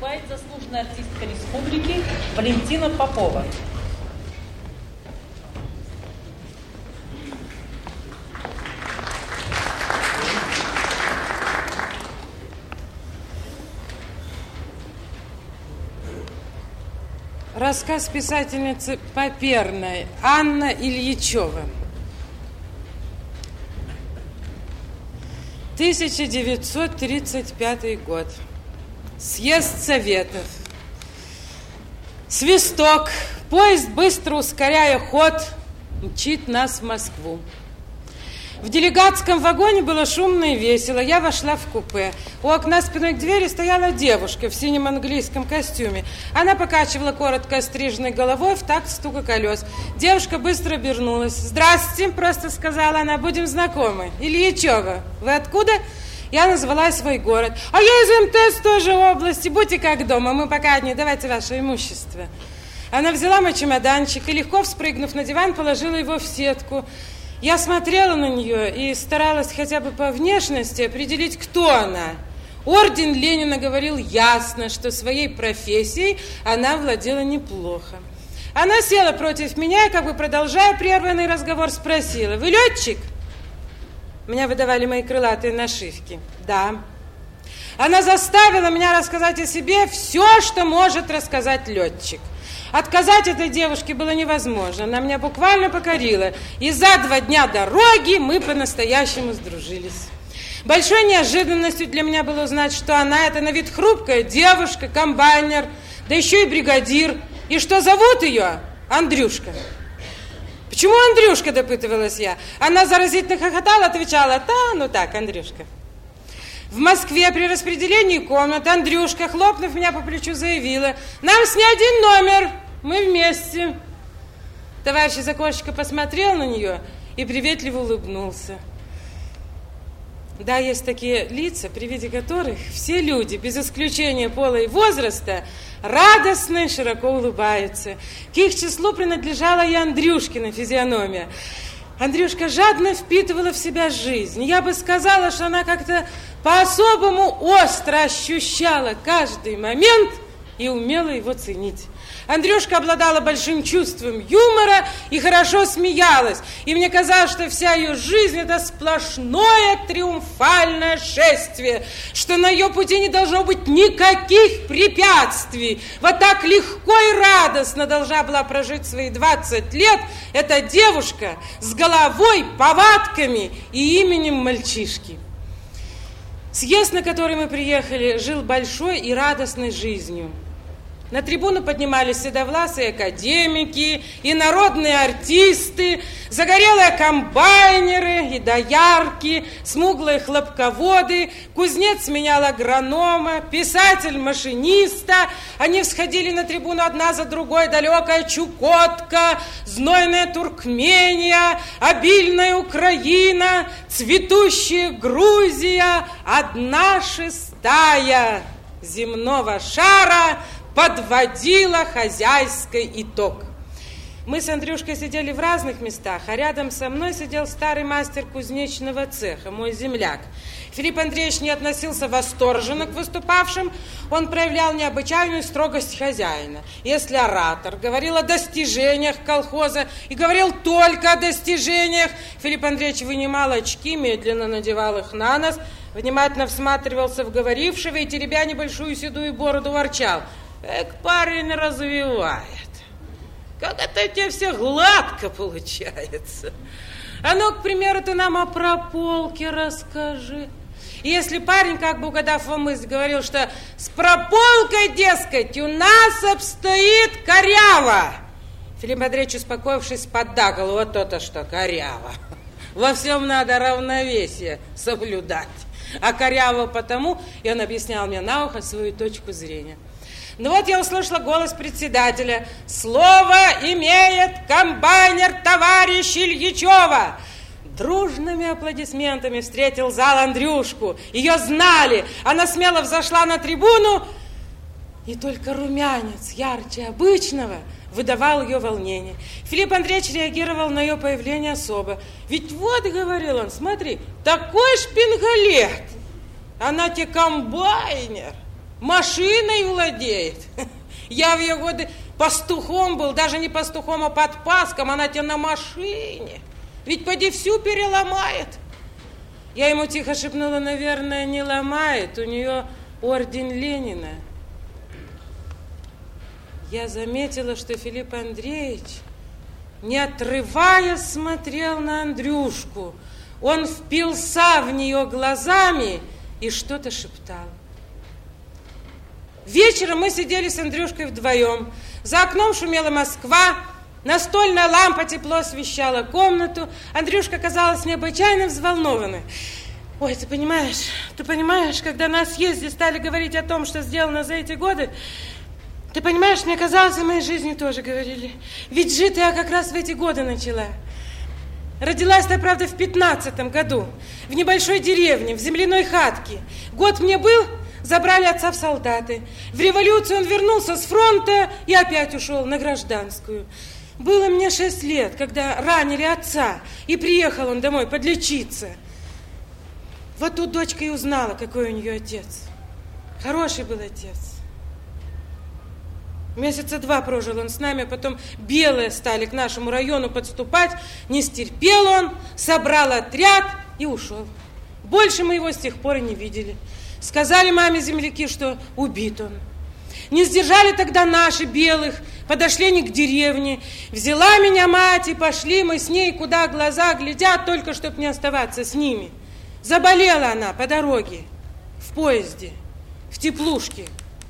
выступает заслуженная артистка республики Валентина Попова. Рассказ писательницы Поперной Анна Ильичева. 1935 год. Съезд Советов. Свисток. Поезд, быстро ускоряя ход, мчит нас в Москву. В делегатском вагоне было шумно и весело. Я вошла в купе. У окна спиной к двери стояла девушка в синем английском костюме. Она покачивала коротко остриженной головой в такт стука колес. Девушка быстро обернулась. «Здравствуйте», просто сказала она, «будем знакомы. Ильичева. Вы откуда?» Я назвала свой город. «А я из МТС тоже области. Будьте как дома. Мы пока одни. Давайте ваше имущество». Она взяла мой чемоданчик и, легко вспрыгнув на диван, положила его в сетку. Я смотрела на нее и старалась хотя бы по внешности определить, кто она. Орден Ленина говорил ясно, что своей профессией она владела неплохо. Она села против меня и, как бы продолжая прерванный разговор, спросила: «Вы летчик?» Меня выдавали мои крылатые нашивки. «Да». Она заставила меня рассказать о себе все, что может рассказать летчик. Отказать этой девушке было невозможно. Она меня буквально покорила. И за 2 дня дороги мы по-настоящему сдружились. Большой неожиданностью для меня было узнать, что она это на вид хрупкая девушка, комбайнер, да еще и бригадир. И что зовут ее? Андрюшка. «Почему Андрюшка?» – допытывалась я. Она заразительно хохотала, отвечала: «Да, ну так, Андрюшка». В Москве при распределении комнат Андрюшка, хлопнув меня по плечу, заявила: «Нам с ней один номер, мы вместе». Товарищ из окошечка посмотрел на нее и приветливо улыбнулся. Да, есть такие лица, при виде которых все люди, без исключения пола и возраста, радостно и широко улыбаются. К их числу принадлежала и Андрюшкина физиономия. Андрюшка жадно впитывала в себя жизнь. Я бы сказала, что она как-то по-особому остро ощущала каждый момент и умела его ценить. Андрюшка обладала большим чувством юмора и хорошо смеялась. И мне казалось, что вся ее жизнь – это сплошное триумфальное шествие, что на ее пути не должно быть никаких препятствий. Вот так легко и радостно должна была прожить свои 20 лет эта девушка с головой, повадками и именем мальчишки. Съезд, на который мы приехали, жил большой и радостной жизнью. На трибуну поднимались седовласые академики и народные артисты, загорелые комбайнеры и доярки, смуглые хлопководы, кузнец сменял агронома, писатель машиниста. Они всходили на трибуну одна за другой: далекая Чукотка, знойная Туркмения, обильная Украина, цветущая Грузия, 1/6 земного шара подводила хозяйский итог. Мы с Андрюшкой сидели в разных местах, а рядом со мной сидел старый мастер кузнечного цеха, мой земляк. Филипп Андреевич не относился восторженно к выступавшим, он проявлял необычайную строгость хозяина. Если оратор говорил о достижениях колхоза и говорил только о достижениях, Филипп Андреевич вынимал очки, медленно надевал их на нос, внимательно всматривался в говорившего и, теребя небольшую седую бороду, ворчал: «Эк, парень развивает. Как это у тебя все гладко получается. А ну, к примеру, ты нам о прополке расскажи». И если парень, как бы угадав во мысль, говорил, что с прополкой, дескать, у нас обстоит коряво, Филипп Андреевич, успокоившись, поддакал: «Вот то-то что, коряво. Во всем надо равновесие соблюдать. А коряво потому», и он объяснял мне на ухо свою точку зрения. Ну вот я услышала голос председателя: «Слово имеет комбайнер товарищ Ильичева». Дружными аплодисментами встретил зал Андрюшку. Ее знали. Она смело взошла на трибуну, и только румянец ярче обычного выдавал ее волнение. Филипп Андреевич реагировал на ее появление особо. «Ведь вот, — говорил он, — смотри, такой шпингалет, она тебе комбайнер. машиной владеет. Я в ее годы пастухом был, даже не пастухом, а подпаском, она тебе на машине. Ведь поди всю переломает. Я ему тихо шепнула, наверное, не ломает, у нее орден Ленина. Я заметила, что Филипп Андреевич, не отрываясь, смотрел на Андрюшку. Он впился в нее глазами и что-то шептал. Вечером мы сидели с Андрюшкой вдвоем. За окном шумела Москва, настольная лампа тепло освещала комнату. Андрюшка казалась необычайно взволнованной. Ой, ты понимаешь, когда на съезде стали говорить о том, что сделано за эти годы, ты понимаешь, мне казалось, в моей жизни тоже говорили. Ведь жить я как раз в эти годы начала. Родилась-то, правда, в 15-м году, в небольшой деревне, в земляной хатке. Год мне был, забрали отца в солдаты. В революцию он вернулся с фронта и опять ушел на гражданскую. Было мне 6 лет, когда ранили отца, и приехал он домой подлечиться. Вот тут дочка и узнала, какой у нее отец. Хороший был отец. Месяца 2 прожил он с нами, потом белые стали к нашему району подступать. Не стерпел он, собрал отряд и ушел. Больше мы его с тех пор и не видели. Сказали маме земляки, что убит он. Не сдержали тогда наши белых, подошли они к деревне. Взяла меня мать, и пошли мы с ней, куда глаза глядят, только чтоб не оставаться с ними. Заболела она по дороге, в поезде, в теплушке.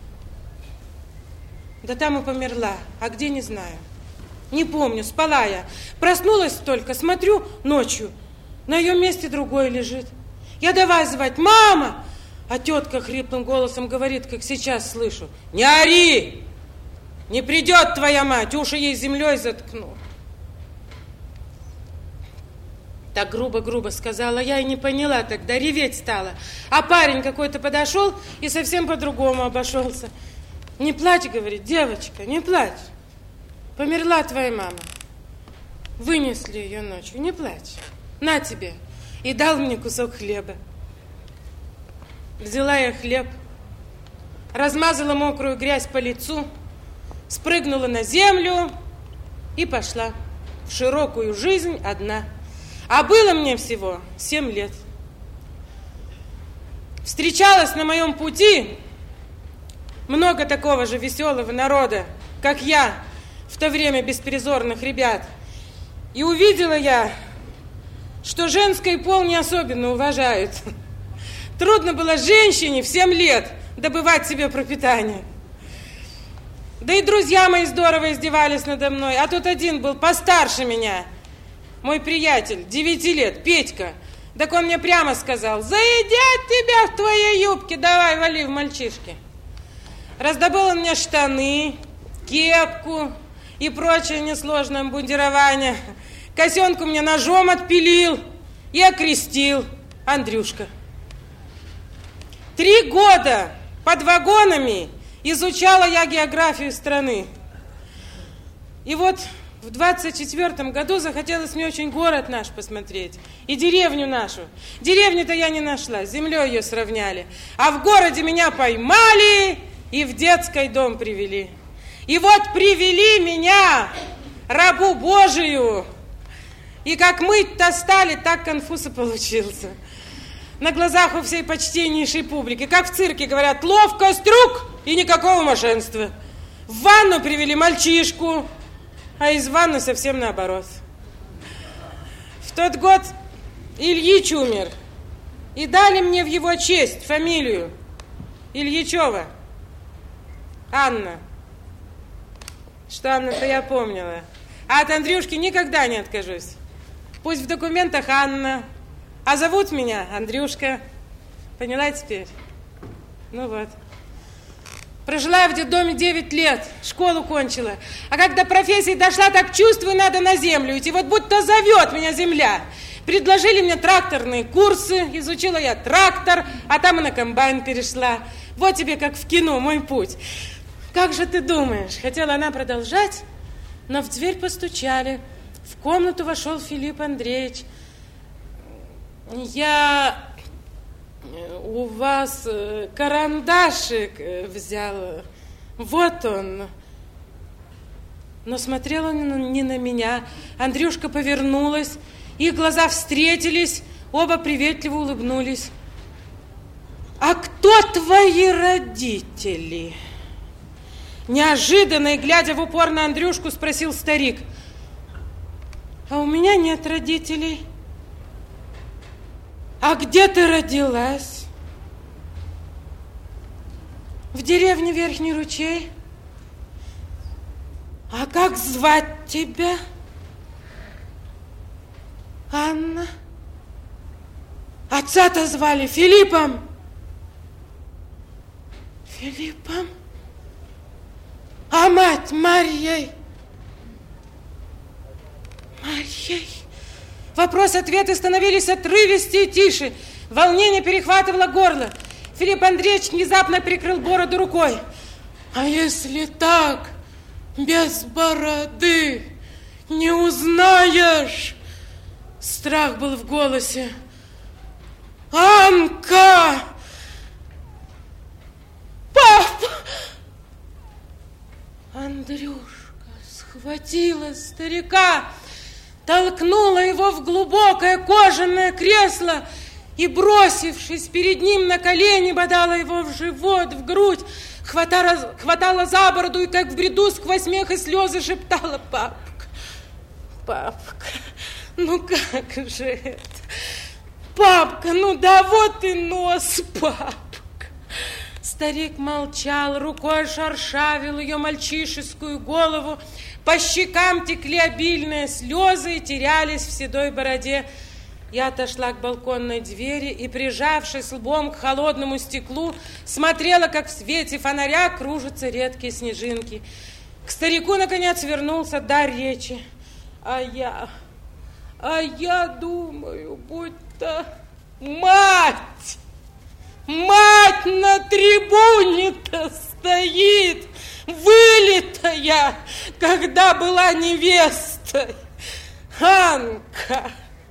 Да там и померла, а где, не знаю. Не помню, спала я. Проснулась только, смотрю ночью, на ее месте другой лежит. Я давай звать: мама! А тетка хриплым голосом говорит, как сейчас слышу: не ори! Не придет твоя мать, уши ей землей заткну. Так грубо сказала я и не поняла тогда, реветь стала. А парень какой-то подошел и совсем по-другому обошелся. Не плачь, говорит, девочка, не плачь. Померла твоя мама. Вынесли ее ночью, не плачь. На тебе. И дал мне кусок хлеба. Взяла я хлеб, размазала мокрую грязь по лицу, спрыгнула на землю и пошла в широкую жизнь одна. А было мне всего 7 лет. Встречалась на моем пути много такого же веселого народа, как я, в то время беспризорных ребят. И увидела я, что женский пол не особенно уважают. Трудно было женщине в 7 лет добывать себе пропитание. Да и друзья мои здорово издевались надо мной. А тут один был постарше меня, мой приятель, 9 лет, Петька. Так он мне прямо сказал: заедят тебя в твоей юбке, давай, вали в мальчишки. Раздобыл он мне штаны, кепку и прочее несложное обмундирование. Косенку мне ножом отпилил и окрестил Андрюшка. 3 года под вагонами изучала я географию страны. И вот в 24-м году захотелось мне очень город наш посмотреть и деревню нашу. Деревню-то я не нашла, с землей ее сравняли. А в городе меня поймали и в детский дом привели. И вот привели меня, рабу Божию. И как мыть-то стали, так конфуз и получился. На глазах у всей почтеннейшей публики, как в цирке, говорят: ловкость рук и никакого мошенства. В ванну привели мальчишку, а из ванны совсем наоборот. В тот год Ильич умер, и дали мне в его честь фамилию Ильичева. Анна. Что Анна-то я помнила. А от Андрюшки никогда не откажусь. Пусть в документах Анна, а зовут меня Андрюшка. Поняла теперь? Ну вот. Прожила я в детдоме 9 лет, школу кончила. А как до профессии дошла, так чувствую, надо на землю идти. Вот будто зовет меня земля. Предложили мне тракторные курсы, изучила я трактор, а там и на комбайн перешла. Вот тебе как в кино мой путь. Как же ты думаешь? Хотела она продолжать, но в дверь постучали. В комнату вошел Филипп Андреевич. Я У вас карандашик взял, вот он. Но смотрел он не на меня. Андрюшка повернулась, их глаза встретились, оба приветливо улыбнулись. А кто твои родители? Неожиданно и глядя в упор на Андрюшку, спросил старик. А у меня нет родителей. А где ты родилась? В деревне Верхний Ручей. А как звать тебя? Анна. Отца-то звали Филиппом. Филиппом? А мать Марьей? Марьей? Вопрос-ответы становились отрывистее и тише. Волнение перехватывало горло. Филипп Андреевич внезапно прикрыл бороду рукой. А если так, без бороды, не узнаешь? Страх был в голосе. Анка! Папа! Андрюшка схватила старика, толкнула его в глубокое кожаное кресло и, бросившись перед ним на колени, бодала его в живот, в грудь, хватала за бороду и, как в бреду, сквозь смех и слезы шептала: папка, папка, ну как же это? Папка, ну да вот и нос, папка. Старик молчал, рукой шаршавил ее мальчишескую голову. По щекам текли обильные слезы и терялись в седой бороде. Я отошла к балконной двери и, прижавшись лбом к холодному стеклу, смотрела, как в свете фонаря кружатся редкие снежинки. К старику, наконец, вернулся дар речи. А я думаю, будто мать на трибуне-то стоит, вылитая, когда была невестой. Анка,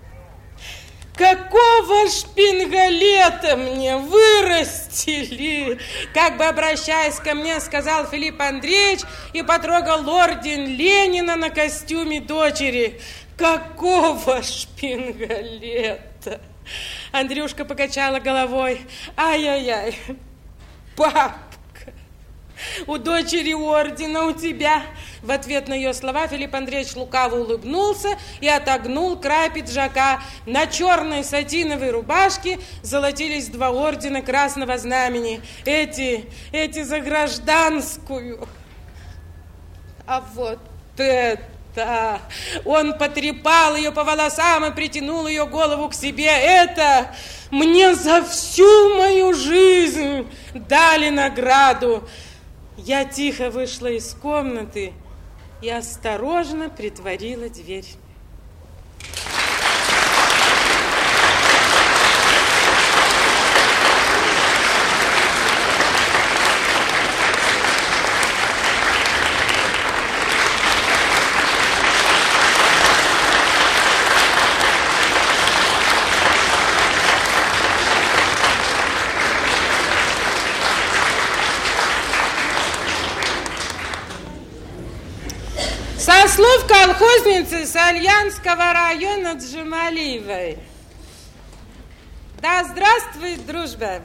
какого шпингалета мне вырастили? Как бы обращаясь ко мне, сказал Филипп Андреевич и потрогал орден Ленина на костюме дочери. Какого шпингалета? Андрюшка покачала головой. Ай-яй-яй, папка, у дочери ордена, у тебя. В ответ на ее слова Филипп Андреевич лукаво улыбнулся и отогнул край пиджака. На черной сатиновой рубашке золотились 2 ордена Красного Знамени. Эти за гражданскую. А вот это... Он потрепал ее по волосам и притянул ее голову к себе. Это мне за всю мою жизнь дали награду. Я тихо вышла из комнаты и осторожно притворила дверь. Со слов колхозницы Сальянского района Джамалиевой. Да здравствует дружба!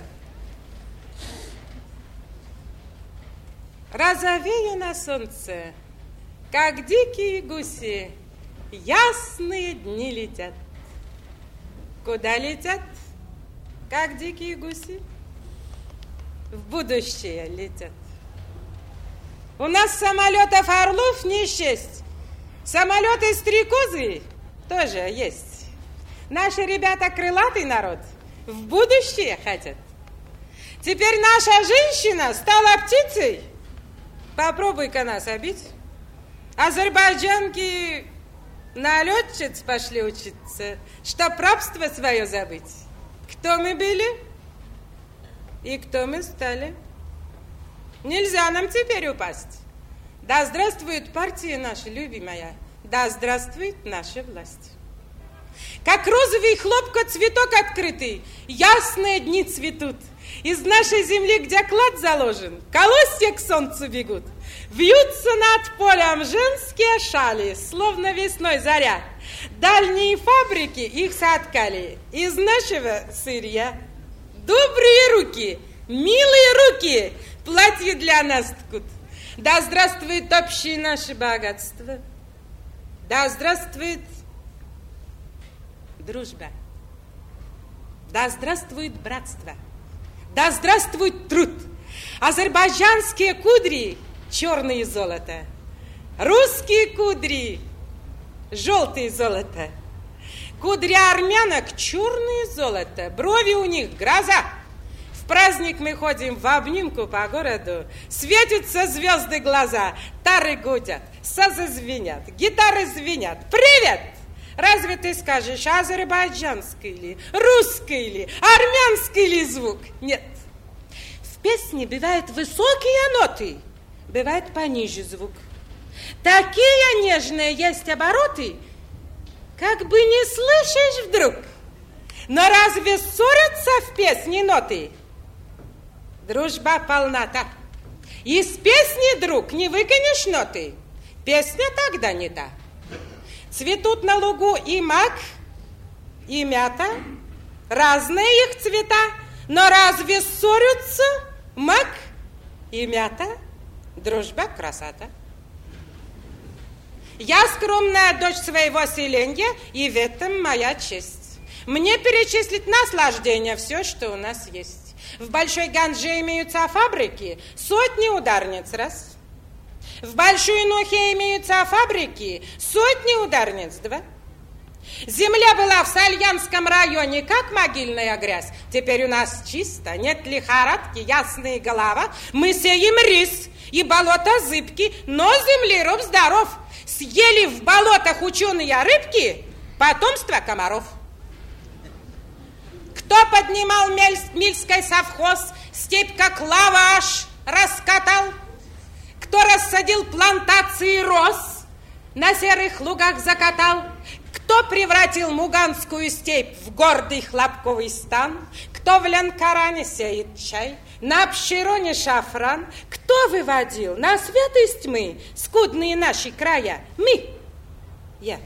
Розовея на солнце, как дикие гуси, ясные дни летят. Куда летят, как дикие гуси? В будущее летят. У нас самолетов Орлов не счесть. Самолеты Стрекозы тоже есть. Наши ребята крылатый народ, в будущее хотят. Теперь наша женщина стала птицей. Попробуй-ка нас обидь. Азербайджанки на летчиц пошли учиться, чтоб рабство свое забыть. Кто мы были и кто мы стали? Нельзя нам теперь упасть. Да здравствует партия наша любимая, да здравствует наша власть. Как розовый хлопко-цветок открытый, ясные дни цветут. Из нашей земли, где клад заложен, колосья к солнцу бегут. Вьются над полем женские шали, словно весной заря. Дальние фабрики их соткали из нашего сырья. Добрые руки, милые руки, платье для нас ткут. Да здравствует общее наше богатство. Да здравствует дружба. Да здравствует братство. Да здравствует труд. Азербайджанские кудри – черное золото. Русские кудри – желтое золото. Кудри армянок – черное золото. Брови у них – гроза. В праздник мы ходим в обнимку по городу. Светятся звезды глаза. Тары гудят, сазы звенят, гитары звенят. Привет! Разве ты скажешь, азербайджанский ли, русский ли, армянский ли звук? Нет. В песне бывают высокие ноты, бывает пониже звук. Такие нежные есть обороты, как бы не слышишь вдруг. Но разве ссорятся в песне ноты? Дружба полнота. Из песни, друг, не выкинешь ноты. Песня тогда не та. Цветут на лугу и мак, и мята, разные их цвета, но разве ссорятся мак и мята? Дружба, красота. Я скромная дочь своего селенья, и в этом моя честь. Мне перечислить наслаждение все, что у нас есть. В Большой Ганже имеются фабрики, сотни ударниц, раз. В Большой Нухе имеются фабрики, сотни ударниц, два. Земля была в Сальянском районе, как могильная грязь. Теперь у нас чисто, нет лихорадки, ясная голова. Мы сеем рис, и болото зыбки, но землероб здоров. Съели в болотах ученые рыбки, потомство комаров. Кто поднимал Мильский совхоз, степь как лаваш раскатал? Кто рассадил плантации роз, на серых лугах закатал? Кто превратил Муганскую степь в гордый хлопковый стан? Кто в Ленкоране сеет чай, на Абшироне шафран? Кто выводил на свет из тьмы скудные наши края? Мы, я,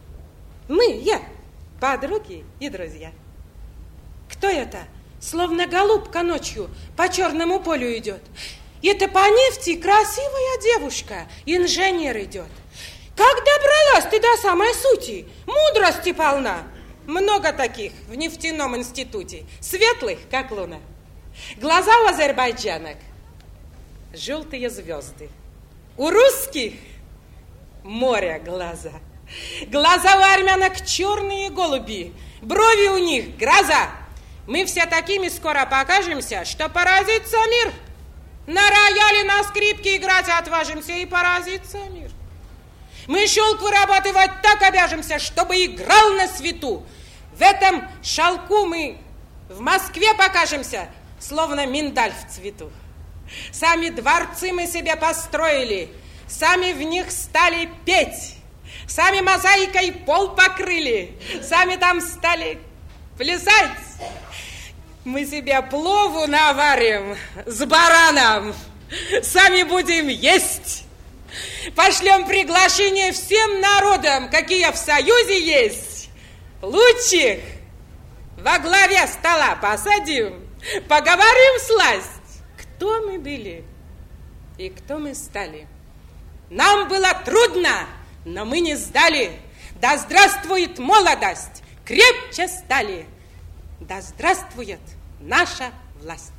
подруги и друзья. Кто это? Словно голубка ночью по черному полю идет. Это по нефти красивая девушка, инженер идет. Как добралась ты до самой сути? Мудрости полна. Много таких в нефтяном институте, светлых, как луна. Глаза у азербайджанок – желтые звезды. У русских – море глаза. Глаза у армянок – черные голуби. Брови у них – гроза. Мы все такими скоро покажемся, что поразится мир. На рояле, на скрипке играть отважимся, и поразится мир. Мы шелк вырабатывать так обяжемся, чтобы играл на свету. В этом шелку мы в Москве покажемся, словно миндаль в цвету. Сами дворцы мы себе построили, сами в них стали петь, сами мозаикой пол покрыли, сами там стали плясать. Мы себе плову наварим с бараном, сами будем есть. Пошлем приглашение всем народам, какие в Союзе есть. Лучших во главе стола посадим, поговорим всласть, кто мы были и кто мы стали. Нам было трудно, но мы не сдали. Да здравствует молодость, крепче стали. Да здравствует наша власть.